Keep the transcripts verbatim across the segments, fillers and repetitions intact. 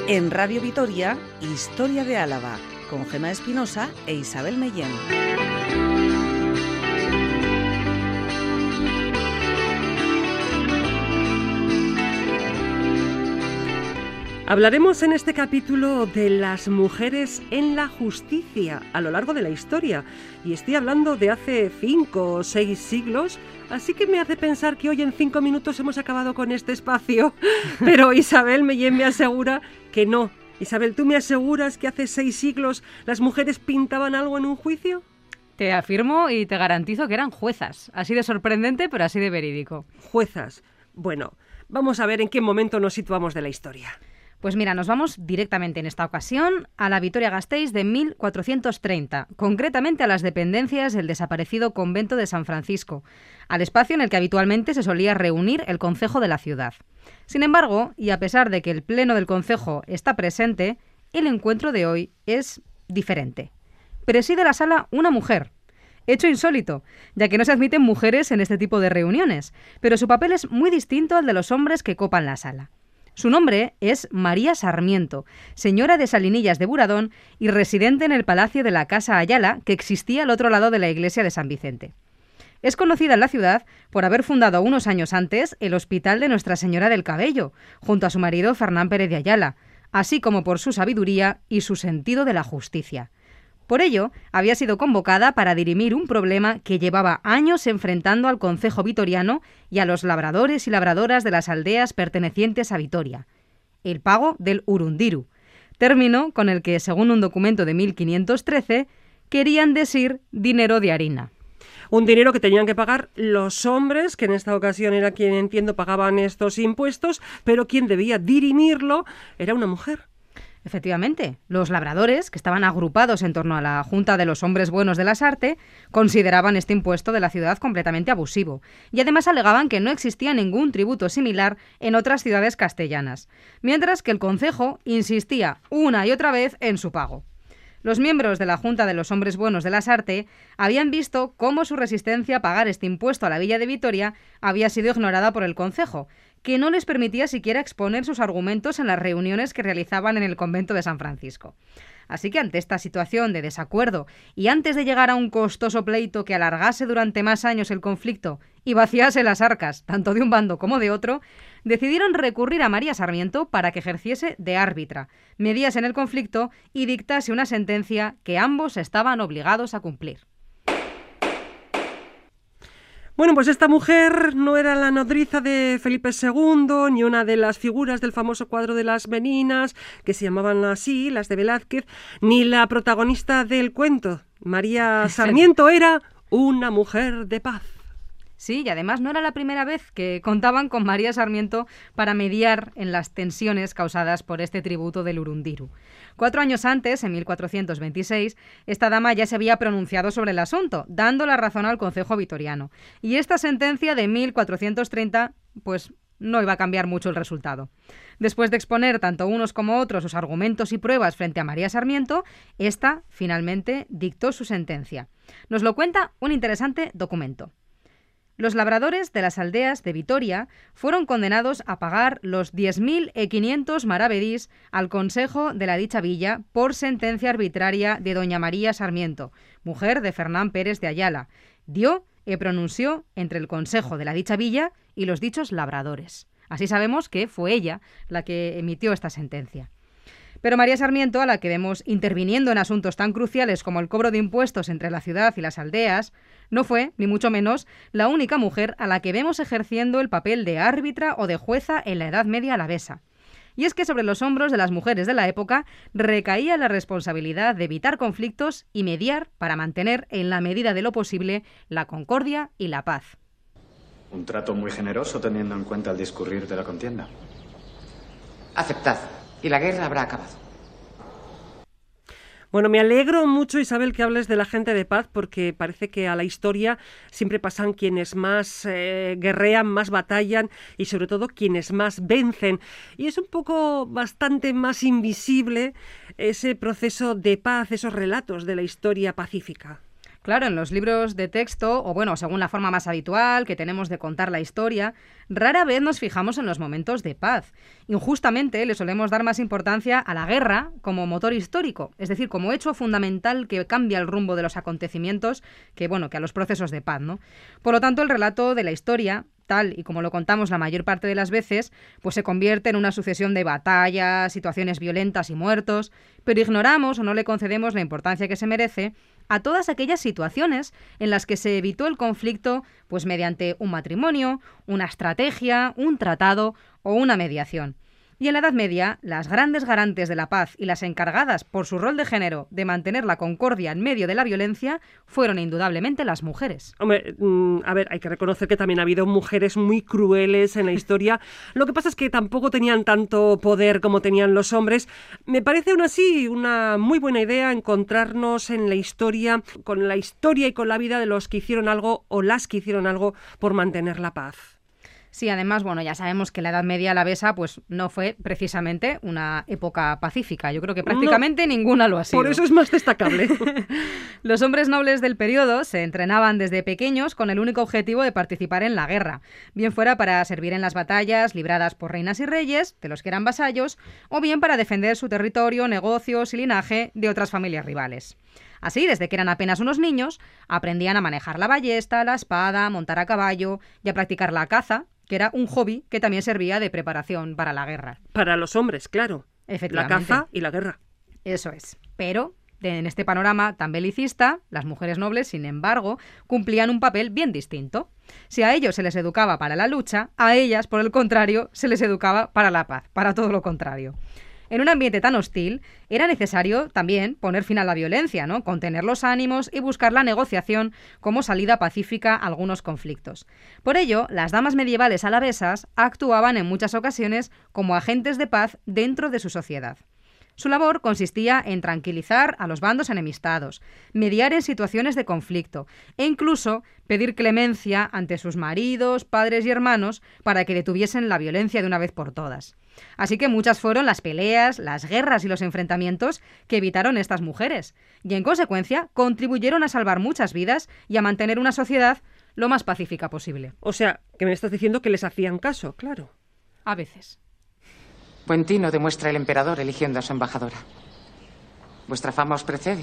En Radio Vitoria, Historia de Álava, con Gemma Espinosa e Isabel Mellén. Hablaremos en este capítulo de las mujeres en la justicia a lo largo de la historia. Y estoy hablando de hace cinco o seis siglos, así que me hace pensar que hoy en cinco minutos hemos acabado con este espacio. Pero Isabel Mellén me asegura que no. Isabel, ¿tú me aseguras que hace seis siglos las mujeres pintaban algo en un juicio? Te afirmo y te garantizo que eran juezas. Así de sorprendente, pero así de verídico. Juezas. Bueno, vamos a ver en qué momento nos situamos de la historia. Pues mira, nos vamos directamente en esta ocasión a la Vitoria-Gasteiz de mil cuatrocientos treinta, concretamente a las dependencias del desaparecido convento de San Francisco, al espacio en el que habitualmente se solía reunir el concejo de la ciudad. Sin embargo, y a pesar de que el pleno del concejo está presente, el encuentro de hoy es diferente. Preside la sala una mujer. Hecho insólito, ya que no se admiten mujeres en este tipo de reuniones, pero su papel es muy distinto al de los hombres que copan la sala. Su nombre es María Sarmiento, señora de Salinillas de Buradón y residente en el Palacio de la Casa Ayala, que existía al otro lado de la iglesia de San Vicente. Es conocida en la ciudad por haber fundado unos años antes el Hospital de Nuestra Señora del Cabello, junto a su marido Fernán Pérez de Ayala, así como por su sabiduría y su sentido de la justicia. Por ello, había sido convocada para dirimir un problema que llevaba años enfrentando al concejo vitoriano y a los labradores y labradoras de las aldeas pertenecientes a Vitoria: el pago del urundiru, término con el que, según un documento de mil quinientos trece, querían decir dinero de harina. Un dinero que tenían que pagar los hombres, que en esta ocasión era quien, entiendo, pagaban estos impuestos, pero quien debía dirimirlo era una mujer. Efectivamente, los labradores, que estaban agrupados en torno a la Junta de los Hombres Buenos de las Artes, consideraban este impuesto de la ciudad completamente abusivo y además alegaban que no existía ningún tributo similar en otras ciudades castellanas, mientras que el concejo insistía una y otra vez en su pago. Los miembros de la Junta de los Hombres Buenos de las Artes habían visto cómo su resistencia a pagar este impuesto a la villa de Vitoria había sido ignorada por el concejo, que no les permitía siquiera exponer sus argumentos en las reuniones que realizaban en el convento de San Francisco. Así que ante esta situación de desacuerdo y antes de llegar a un costoso pleito que alargase durante más años el conflicto y vaciase las arcas tanto de un bando como de otro, decidieron recurrir a María Sarmiento para que ejerciese de árbitra, mediase en el conflicto y dictase una sentencia que ambos estaban obligados a cumplir. Bueno, pues esta mujer no era la nodriza de Felipe segundo, ni una de las figuras del famoso cuadro de las Meninas, que se llamaban así, las de Velázquez, ni la protagonista del cuento. María Sarmiento era una mujer de paz. Sí, y además no era la primera vez que contaban con María Sarmiento para mediar en las tensiones causadas por este tributo del urundiru. Cuatro años antes, en mil cuatrocientos veintiséis, esta dama ya se había pronunciado sobre el asunto, dando la razón al concejo vitoriano. Y esta sentencia de mil cuatrocientos treinta, pues no iba a cambiar mucho el resultado. Después de exponer tanto unos como otros sus argumentos y pruebas frente a María Sarmiento, esta finalmente dictó su sentencia. Nos lo cuenta un interesante documento. Los labradores de las aldeas de Vitoria fueron condenados a pagar los diez mil quinientos maravedís al consejo de la dicha villa por sentencia arbitraria de doña María Sarmiento, mujer de Fernán Pérez de Ayala. Dio e pronunció entre el consejo de la dicha villa y los dichos labradores. Así sabemos que fue ella la que emitió esta sentencia. Pero María Sarmiento, a la que vemos interviniendo en asuntos tan cruciales como el cobro de impuestos entre la ciudad y las aldeas, no fue, ni mucho menos, la única mujer a la que vemos ejerciendo el papel de árbitra o de jueza en la Edad Media alavesa. Y es que sobre los hombros de las mujeres de la época recaía la responsabilidad de evitar conflictos y mediar para mantener, en la medida de lo posible, la concordia y la paz. Un trato muy generoso teniendo en cuenta el discurrir de la contienda. Aceptad, y la guerra habrá acabado. Bueno, me alegro mucho, Isabel, que hables de la gente de paz, porque parece que a la historia siempre pasan quienes más eh, guerrean, más batallan y sobre todo quienes más vencen. Y es un poco bastante más invisible ese proceso de paz, esos relatos de la historia pacífica. Claro, en los libros de texto, o bueno, según la forma más habitual que tenemos de contar la historia, rara vez nos fijamos en los momentos de paz. Injustamente le solemos dar más importancia a la guerra como motor histórico, es decir, como hecho fundamental que cambia el rumbo de los acontecimientos que, bueno, que a los procesos de paz, ¿no? Por lo tanto, el relato de la historia, tal y como lo contamos la mayor parte de las veces, pues se convierte en una sucesión de batallas, situaciones violentas y muertos, pero ignoramos o no le concedemos la importancia que se merece a todas aquellas situaciones en las que se evitó el conflicto pues mediante un matrimonio, una estrategia, un tratado o una mediación. Y en la Edad Media, las grandes garantes de la paz y las encargadas por su rol de género de mantener la concordia en medio de la violencia fueron indudablemente las mujeres. Hombre, a ver, hay que reconocer que también ha habido mujeres muy crueles en la historia. Lo que pasa es que tampoco tenían tanto poder como tenían los hombres. Me parece aún así una muy buena idea encontrarnos en la historia, con la historia y con la vida de los que hicieron algo o las que hicieron algo por mantener la paz. Sí, además, bueno, ya sabemos que la Edad Media alavesa pues no fue precisamente una época pacífica. Yo creo que prácticamente no, ninguna lo ha sido. Por eso es más destacable. Los hombres nobles del periodo se entrenaban desde pequeños con el único objetivo de participar en la guerra, bien fuera para servir en las batallas libradas por reinas y reyes, de los que eran vasallos, o bien para defender su territorio, negocios y linaje de otras familias rivales. Así, desde que eran apenas unos niños, aprendían a manejar la ballesta, la espada, a montar a caballo y a practicar la caza, que era un hobby que también servía de preparación para la guerra. Para los hombres, claro. Efectivamente. La caza y la guerra. Eso es. Pero en este panorama tan belicista, las mujeres nobles, sin embargo, cumplían un papel bien distinto. Si a ellos se les educaba para la lucha, a ellas, por el contrario, se les educaba para la paz, para todo lo contrario. En un ambiente tan hostil, era necesario también poner fin a la violencia, ¿no? Contener los ánimos y buscar la negociación como salida pacífica a algunos conflictos. Por ello, las damas medievales alavesas actuaban en muchas ocasiones como agentes de paz dentro de su sociedad. Su labor consistía en tranquilizar a los bandos enemistados, mediar en situaciones de conflicto e incluso pedir clemencia ante sus maridos, padres y hermanos para que detuviesen la violencia de una vez por todas. Así que muchas fueron las peleas, las guerras y los enfrentamientos que evitaron estas mujeres y, en consecuencia, contribuyeron a salvar muchas vidas y a mantener una sociedad lo más pacífica posible. O sea, que me estás diciendo que les hacían caso, claro. A veces. Buen tino demuestra el emperador eligiendo a su embajadora. ¿Vuestra fama os precede?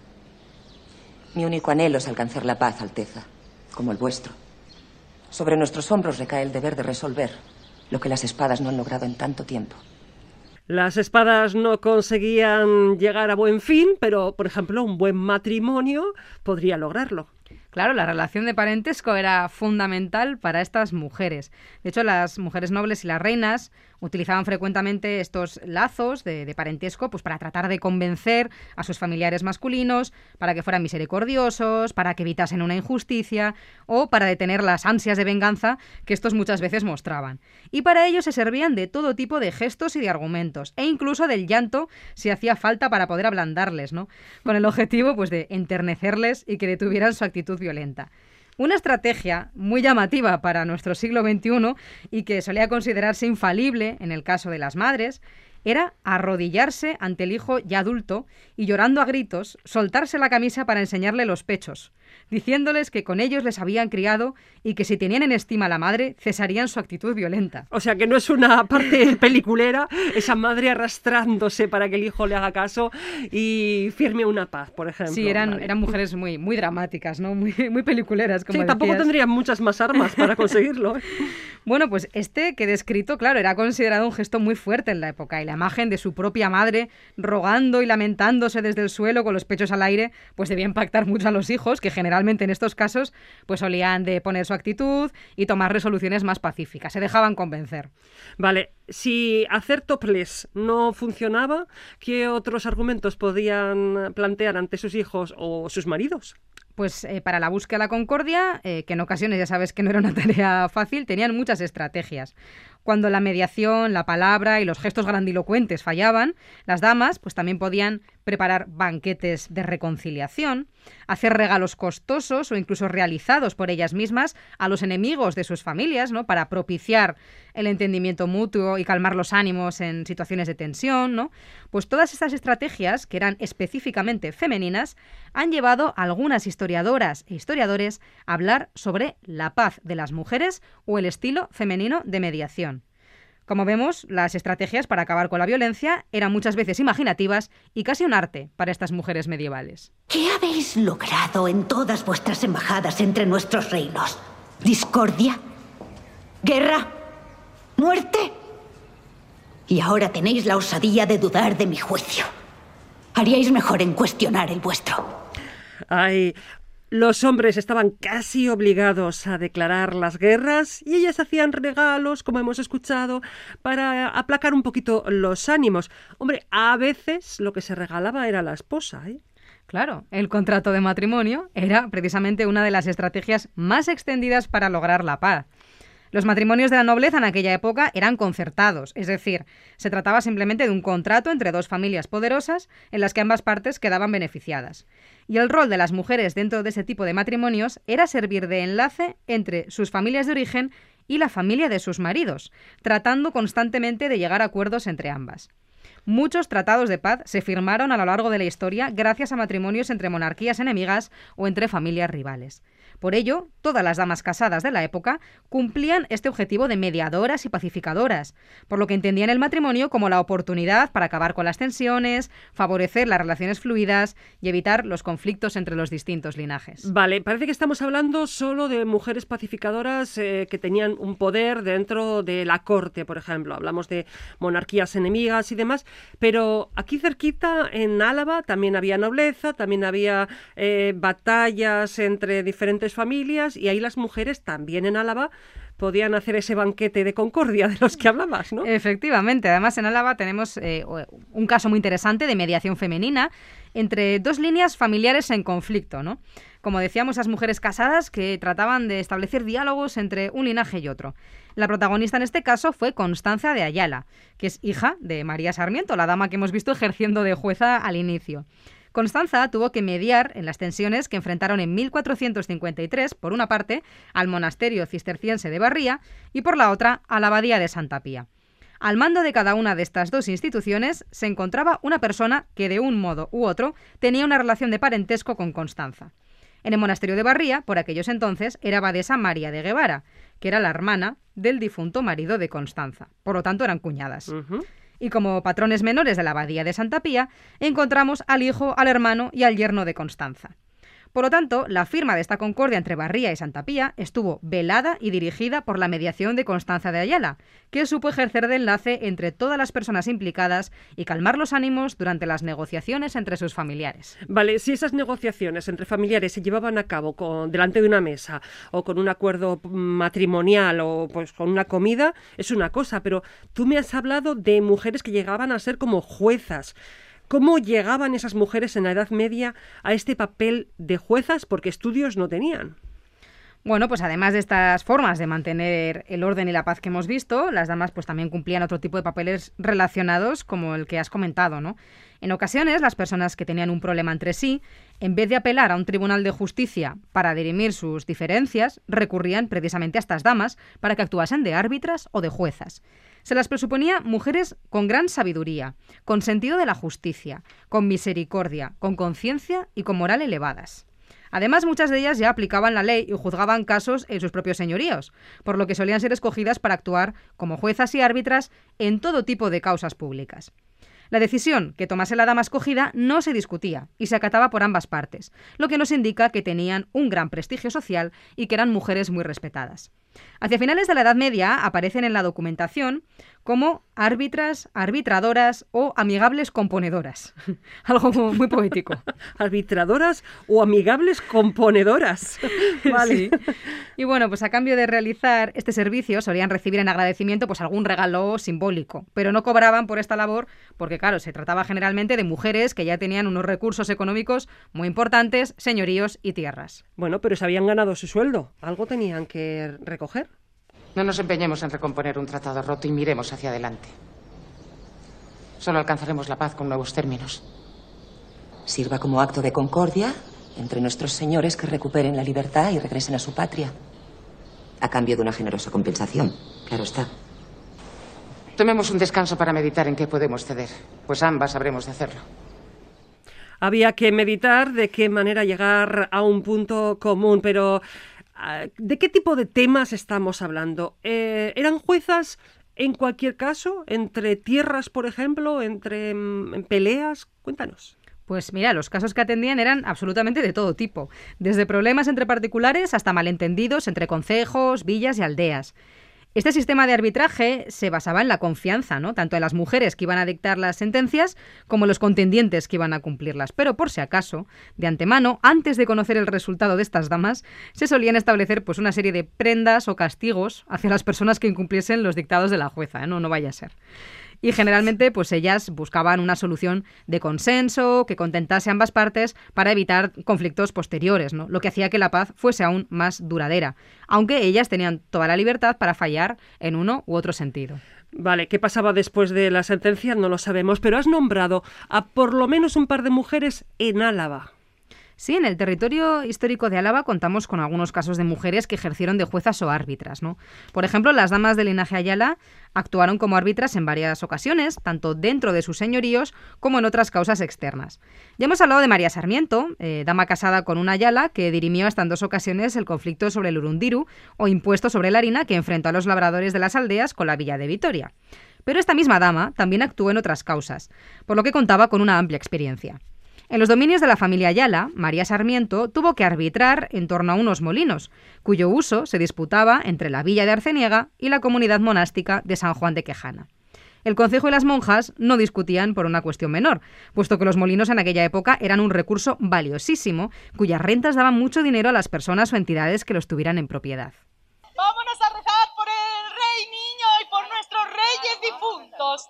Mi único anhelo es alcanzar la paz, Alteza, como el vuestro. Sobre nuestros hombros recae el deber de resolver lo que las espadas no han logrado en tanto tiempo. Las espadas no conseguían llegar a buen fin, pero, por ejemplo, un buen matrimonio podría lograrlo. Claro, la relación de parentesco era fundamental para estas mujeres. De hecho, las mujeres nobles y las reinas utilizaban frecuentemente estos lazos de, de parentesco pues para tratar de convencer a sus familiares masculinos, para que fueran misericordiosos, para que evitasen una injusticia o para detener las ansias de venganza que estos muchas veces mostraban. Y para ello se servían de todo tipo de gestos y de argumentos, e incluso del llanto si hacía falta para poder ablandarles, ¿no? Con el objetivo pues de enternecerles y que detuvieran su actitud violenta. Una estrategia muy llamativa para nuestro siglo veintiuno y que solía considerarse infalible en el caso de las madres era arrodillarse ante el hijo ya adulto y, llorando a gritos, soltarse la camisa para enseñarle los pechos, diciéndoles que con ellos les habían criado y que si tenían en estima a la madre, cesarían su actitud violenta. O sea, que no es una parte peliculera, esa madre arrastrándose para que el hijo le haga caso y firme una paz, por ejemplo. Sí, eran, vale. eran mujeres muy, muy dramáticas, ¿no? Muy, muy peliculeras, como Sí, tampoco decías. tendrían muchas más armas para conseguirlo. Bueno, pues este que he descrito, claro, era considerado un gesto muy fuerte en la época, y la imagen de su propia madre rogando y lamentándose desde el suelo con los pechos al aire, pues debía impactar mucho a los hijos, que generalmente en estos casos pues solían de poner su actitud y tomar resoluciones más pacíficas, se dejaban convencer. Vale, si hacer topless no funcionaba, ¿qué otros argumentos podían plantear ante sus hijos o sus maridos? Pues eh, para la búsqueda de la concordia, eh, que en ocasiones ya sabes que no era una tarea fácil, tenían muchas estrategias. Cuando la mediación, la palabra y los gestos grandilocuentes fallaban, las damas pues también podían preparar banquetes de reconciliación, hacer regalos costosos o incluso realizados por ellas mismas a los enemigos de sus familias, ¿no? Para propiciar el entendimiento mutuo y calmar los ánimos en situaciones de tensión, ¿no? Pues todas estas estrategias, que eran específicamente femeninas, han llevado a algunas historiadoras e historiadores a hablar sobre la paz de las mujeres o el estilo femenino de mediación. Como vemos, las estrategias para acabar con la violencia eran muchas veces imaginativas y casi un arte para estas mujeres medievales. ¿Qué habéis logrado en todas vuestras embajadas entre nuestros reinos? ¿Discordia? ¿Guerra? ¿Muerte? Y ahora tenéis la osadía de dudar de mi juicio. Haríais mejor en cuestionar el vuestro. Ay, los hombres estaban casi obligados a declarar las guerras y ellas hacían regalos, como hemos escuchado, para aplacar un poquito los ánimos. Hombre, a veces lo que se regalaba era la esposa, ¿eh? Claro, el contrato de matrimonio era precisamente una de las estrategias más extendidas para lograr la paz. Los matrimonios de la nobleza en aquella época eran concertados, es decir, se trataba simplemente de un contrato entre dos familias poderosas en las que ambas partes quedaban beneficiadas. Y el rol de las mujeres dentro de ese tipo de matrimonios era servir de enlace entre sus familias de origen y la familia de sus maridos, tratando constantemente de llegar a acuerdos entre ambas. Muchos tratados de paz se firmaron a lo largo de la historia gracias a matrimonios entre monarquías enemigas o entre familias rivales. Por ello, todas las damas casadas de la época cumplían este objetivo de mediadoras y pacificadoras, por lo que entendían el matrimonio como la oportunidad para acabar con las tensiones, favorecer las relaciones fluidas y evitar los conflictos entre los distintos linajes. Vale, parece que estamos hablando solo de mujeres pacificadoras eh, que tenían un poder dentro de la corte, por ejemplo. Hablamos de monarquías enemigas y demás, pero aquí cerquita, en Álava, también había nobleza, también había eh, batallas entre diferentes familias y ahí las mujeres también en Álava podían hacer ese banquete de concordia de los que hablabas, ¿no? Efectivamente. Además, en Álava tenemos eh, un caso muy interesante de mediación femenina entre dos líneas familiares en conflicto, ¿no? Como decíamos, esas mujeres casadas que trataban de establecer diálogos entre un linaje y otro. La protagonista en este caso fue Constanza de Ayala, que es hija de María Sarmiento, la dama que hemos visto ejerciendo de jueza al inicio. Constanza tuvo que mediar en las tensiones que enfrentaron en mil cuatrocientos cincuenta y tres, por una parte, al monasterio cisterciense de Barría y por la otra, a la abadía de Santa Pía. Al mando de cada una de estas dos instituciones se encontraba una persona que de un modo u otro tenía una relación de parentesco con Constanza. En el monasterio de Barría, por aquellos entonces, era abadesa María de Guevara, que era la hermana del difunto marido de Constanza. Por lo tanto, eran cuñadas. Uh-huh. Y como patrones menores de la abadía de Santa Pía, encontramos al hijo, al hermano y al yerno de Constanza. Por lo tanto, la firma de esta concordia entre Barría y Santa Pía estuvo velada y dirigida por la mediación de Constanza de Ayala, que supo ejercer de enlace entre todas las personas implicadas y calmar los ánimos durante las negociaciones entre sus familiares. Vale, si esas negociaciones entre familiares se llevaban a cabo con, delante de una mesa o con un acuerdo matrimonial o pues con una comida, es una cosa, pero tú me has hablado de mujeres que llegaban a ser como juezas. ¿Cómo llegaban esas mujeres en la Edad Media a este papel de juezas? Porque estudios no tenían. Bueno, pues además de estas formas de mantener el orden y la paz que hemos visto, las damas pues también cumplían otro tipo de papeles relacionados como el que has comentado, ¿no? En ocasiones, las personas que tenían un problema entre sí, en vez de apelar a un tribunal de justicia para dirimir sus diferencias, recurrían precisamente a estas damas para que actuasen de árbitras o de juezas. Se las presuponía mujeres con gran sabiduría, con sentido de la justicia, con misericordia, con conciencia y con moral elevadas. Además, muchas de ellas ya aplicaban la ley y juzgaban casos en sus propios señoríos, por lo que solían ser escogidas para actuar como juezas y árbitras en todo tipo de causas públicas. La decisión que tomase la dama escogida no se discutía y se acataba por ambas partes, lo que nos indica que tenían un gran prestigio social y que eran mujeres muy respetadas. Hacia finales de la Edad Media aparecen en la documentación como árbitras, arbitradoras o amigables componedoras. Algo muy poético. Arbitradoras o amigables componedoras. Vale. Sí. Y bueno, pues a cambio de realizar este servicio solían recibir en agradecimiento pues algún regalo simbólico, pero no cobraban por esta labor porque, claro, se trataba generalmente de mujeres que ya tenían unos recursos económicos muy importantes, señoríos y tierras. Bueno, pero se habían ganado su sueldo. Algo tenían que recoger. No nos empeñemos en recomponer un tratado roto y miremos hacia adelante. Solo alcanzaremos la paz con nuevos términos. Sirva como acto de concordia entre nuestros señores que recuperen la libertad y regresen a su patria. A cambio de una generosa compensación, claro está. Tomemos un descanso para meditar en qué podemos ceder, pues ambas habremos de hacerlo. Había que meditar de qué manera llegar a un punto común, pero ¿de qué tipo de temas estamos hablando? Eh, ¿Eran juezas en cualquier caso? ¿Entre tierras, por ejemplo? ¿Entre en peleas? Cuéntanos. Pues mira, los casos que atendían eran absolutamente de todo tipo, desde problemas entre particulares hasta malentendidos entre concejos, villas y aldeas. Este sistema de arbitraje se basaba en la confianza, ¿no? Tanto en las mujeres que iban a dictar las sentencias como en los contendientes que iban a cumplirlas. Pero por si acaso, de antemano, antes de conocer el resultado de estas damas, se solían establecer pues una serie de prendas o castigos hacia las personas que incumpliesen los dictados de la jueza, ¿eh? No, no vaya a ser. Y generalmente pues ellas buscaban una solución de consenso que contentase a ambas partes para evitar conflictos posteriores, ¿no? Lo que hacía que la paz fuese aún más duradera, aunque ellas tenían toda la libertad para fallar en uno u otro sentido. Vale, ¿qué pasaba después de la sentencia? No lo sabemos, pero has nombrado a por lo menos un par de mujeres en Álava. Sí, en el territorio histórico de Álava contamos con algunos casos de mujeres que ejercieron de juezas o árbitras, ¿no? Por ejemplo, las damas del linaje Ayala actuaron como árbitras en varias ocasiones, tanto dentro de sus señoríos como en otras causas externas. Ya hemos hablado de María Sarmiento, eh, dama casada con un Ayala que dirimió hasta en dos ocasiones el conflicto sobre el urundiru o impuesto sobre la harina que enfrentó a los labradores de las aldeas con la villa de Vitoria. Pero esta misma dama también actuó en otras causas, por lo que contaba con una amplia experiencia. En los dominios de la familia Ayala, María Sarmiento tuvo que arbitrar en torno a unos molinos, cuyo uso se disputaba entre la villa de Arceniega y la comunidad monástica de San Juan de Quejana. El concejo y las monjas no discutían por una cuestión menor, puesto que los molinos en aquella época eran un recurso valiosísimo, cuyas rentas daban mucho dinero a las personas o entidades que los tuvieran en propiedad. Vámonos a rezar por el rey niño y por nuestros reyes difuntos.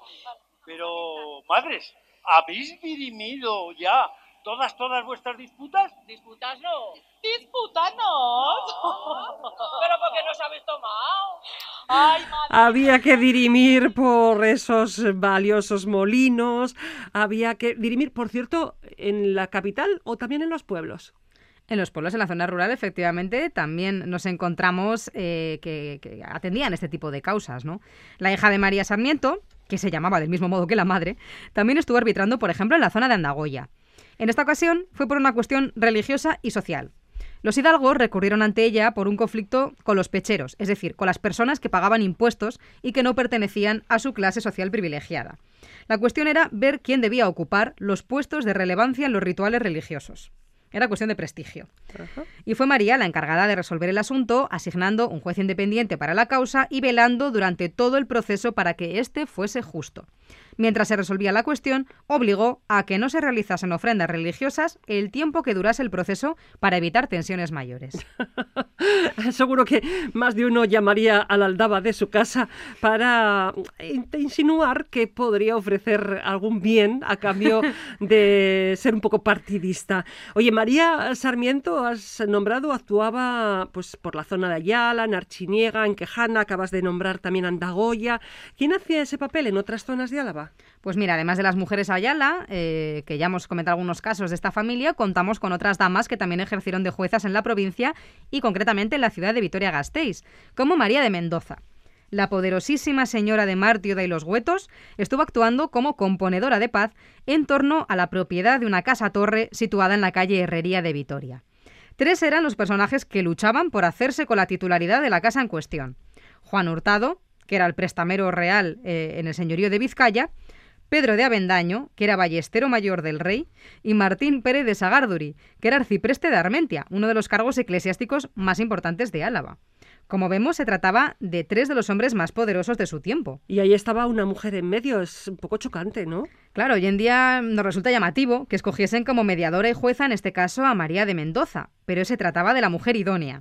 Pero, madres, ¿habéis dirimido ya todas, todas vuestras disputas? ¿Disputas no? ¡Dispútanos! ¿Pero por qué nos habéis tomado? ¡Ay, madre! Había que dirimir por esos valiosos molinos, había que dirimir, por cierto, en la capital o también en los pueblos. En los pueblos, en la zona rural, efectivamente, también nos encontramos eh, que, que atendían este tipo de causas, ¿no? La hija de María Sarmiento, que se llamaba del mismo modo que la madre, también estuvo arbitrando, por ejemplo, en la zona de Andagoya. En esta ocasión fue por una cuestión religiosa y social. Los hidalgos recurrieron ante ella por un conflicto con los pecheros, es decir, con las personas que pagaban impuestos y que no pertenecían a su clase social privilegiada. La cuestión era ver quién debía ocupar los puestos de relevancia en los rituales religiosos. Era cuestión de prestigio. Uh-huh. Y fue María la encargada de resolver el asunto, asignando un juez independiente para la causa y velando durante todo el proceso para que éste fuese justo. Mientras se resolvía la cuestión, obligó a que no se realizasen ofrendas religiosas el tiempo que durase el proceso para evitar tensiones mayores. Seguro que más de uno llamaría a la aldaba de su casa para insinuar que podría ofrecer algún bien a cambio de ser un poco partidista. Oye, María Sarmiento, has nombrado, actuaba pues por la zona de Ayala, en Arciniega, en Quejana, acabas de nombrar también Andagoya. ¿Quién hacía ese papel en otras zonas de Álava? Pues mira, además de las mujeres Ayala, eh, que ya hemos comentado algunos casos de esta familia, contamos con otras damas que también ejercieron de juezas en la provincia y concretamente en la ciudad de Vitoria-Gasteiz, como María de Mendoza. La poderosísima señora de Martioda y los Huetos estuvo actuando como componedora de paz en torno a la propiedad de una casa-torre situada en la calle Herrería de Vitoria. Tres eran los personajes que luchaban por hacerse con la titularidad de la casa en cuestión. Juan Hurtado, que era el prestamero real eh, en el señorío de Vizcaya, Pedro de Avendaño, que era ballestero mayor del rey, y Martín Pérez de Sagarduri, que era arcipreste de Armentia, uno de los cargos eclesiásticos más importantes de Álava. Como vemos, se trataba de tres de los hombres más poderosos de su tiempo. Y ahí estaba una mujer en medio, es un poco chocante, ¿no? Claro, hoy en día nos resulta llamativo que escogiesen como mediadora y jueza, en este caso, a María de Mendoza, pero se trataba de la mujer idónea.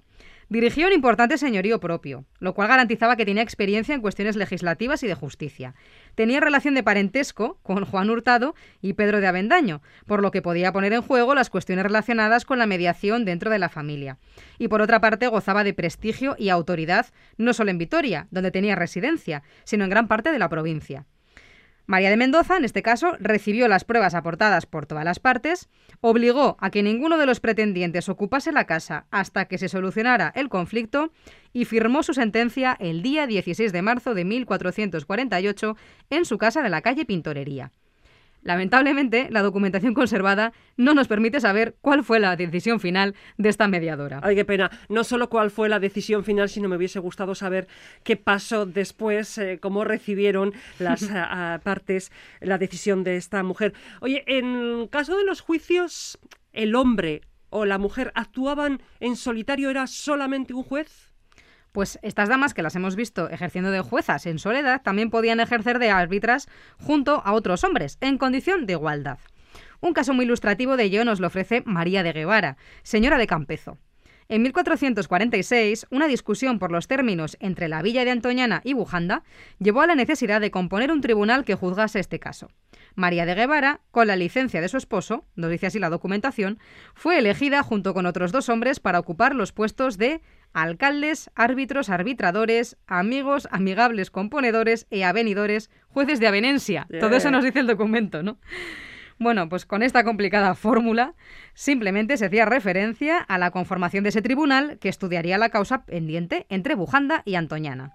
Dirigió un importante señorío propio, lo cual garantizaba que tenía experiencia en cuestiones legislativas y de justicia. Tenía relación de parentesco con Juan Hurtado y Pedro de Avendaño, por lo que podía poner en juego las cuestiones relacionadas con la mediación dentro de la familia. Y por otra parte gozaba de prestigio y autoridad no solo en Vitoria, donde tenía residencia, sino en gran parte de la provincia. María de Mendoza, en este caso, recibió las pruebas aportadas por todas las partes, obligó a que ninguno de los pretendientes ocupase la casa hasta que se solucionara el conflicto y firmó su sentencia el día dieciséis de marzo de mil cuatrocientos cuarenta y ocho en su casa de la calle Pintorería. Lamentablemente, la documentación conservada no nos permite saber cuál fue la decisión final de esta mediadora. Ay, qué pena. No solo cuál fue la decisión final, sino me hubiese gustado saber qué pasó después, eh, cómo recibieron las a, a partes la decisión de esta mujer. Oye, en caso de los juicios, ¿el hombre o la mujer actuaban en solitario? ¿Era solamente un juez? Pues estas damas, que las hemos visto ejerciendo de juezas en soledad, también podían ejercer de árbitras junto a otros hombres, en condición de igualdad. Un caso muy ilustrativo de ello nos lo ofrece María de Guevara, señora de Campezo. En mil cuatrocientos cuarenta y seis, una discusión por los términos entre la villa de Antoñana y Bujanda llevó a la necesidad de componer un tribunal que juzgase este caso. María de Guevara, con la licencia de su esposo, nos dice así la documentación, fue elegida junto con otros dos hombres para ocupar los puestos de alcaldes, árbitros, arbitradores, amigos, amigables, componedores e avenidores, jueces de avenencia. Yeah. Todo eso nos dice el documento, ¿no? Bueno, pues con esta complicada fórmula simplemente se hacía referencia a la conformación de ese tribunal que estudiaría la causa pendiente entre Bujanda y Antoñana.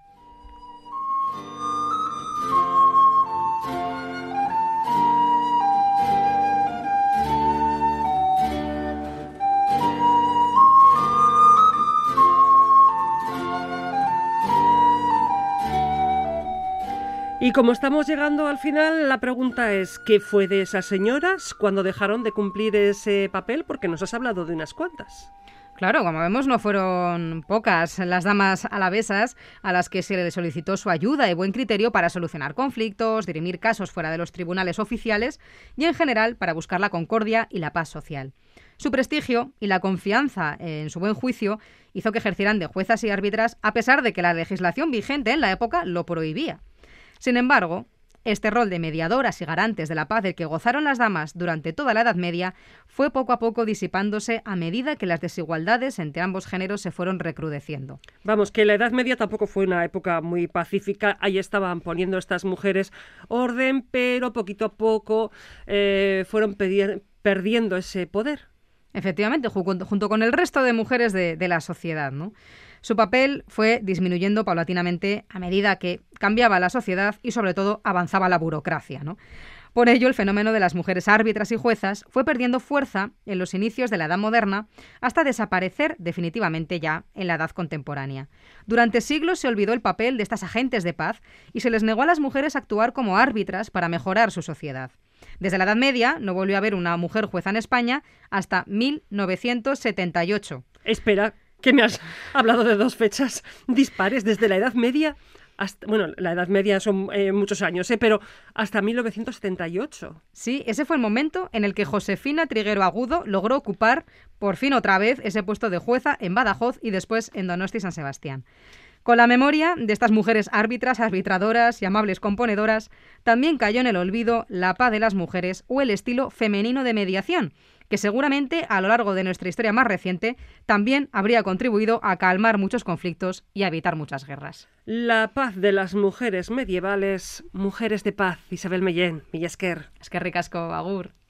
Y como estamos llegando al final, la pregunta es, ¿qué fue de esas señoras cuando dejaron de cumplir ese papel? Porque nos has hablado de unas cuantas. Claro, como vemos, no fueron pocas las damas alavesas a las que se les solicitó su ayuda y buen criterio para solucionar conflictos, dirimir casos fuera de los tribunales oficiales y, en general, para buscar la concordia y la paz social. Su prestigio y la confianza en su buen juicio hizo que ejercieran de juezas y árbitras, a pesar de que la legislación vigente en la época lo prohibía. Sin embargo, este rol de mediadoras y garantes de la paz del que gozaron las damas durante toda la Edad Media fue poco a poco disipándose a medida que las desigualdades entre ambos géneros se fueron recrudeciendo. Vamos, que la Edad Media tampoco fue una época muy pacífica. Ahí estaban poniendo estas mujeres orden, pero poquito a poco eh, fueron pedi- perdiendo ese poder. Efectivamente, junto con el resto de mujeres de, de la sociedad, ¿no? Su papel fue disminuyendo paulatinamente a medida que cambiaba la sociedad y, sobre todo, avanzaba la burocracia, ¿no? Por ello, el fenómeno de las mujeres árbitras y juezas fue perdiendo fuerza en los inicios de la Edad Moderna hasta desaparecer definitivamente ya en la Edad Contemporánea. Durante siglos se olvidó el papel de estas agentes de paz y se les negó a las mujeres actuar como árbitras para mejorar su sociedad. Desde la Edad Media no volvió a haber una mujer jueza en España hasta mil novecientos setenta y ocho. Espera, que me has hablado de dos fechas dispares, desde la Edad Media hasta, bueno, la Edad Media son eh, muchos años, ¿eh? Pero hasta mil novecientos setenta y ocho. Sí, ese fue el momento en el que Josefina Triguero Agudo logró ocupar por fin otra vez ese puesto de jueza en Badajoz y después en Donosti y San Sebastián. Con la memoria de estas mujeres árbitras, arbitradoras y amables componedoras, también cayó en el olvido la paz de las mujeres o el estilo femenino de mediación, que seguramente a lo largo de nuestra historia más reciente también habría contribuido a calmar muchos conflictos y a evitar muchas guerras. La paz de las mujeres medievales, mujeres de paz, Isabel Mellén, mila esker. Eskerrik asko, agur.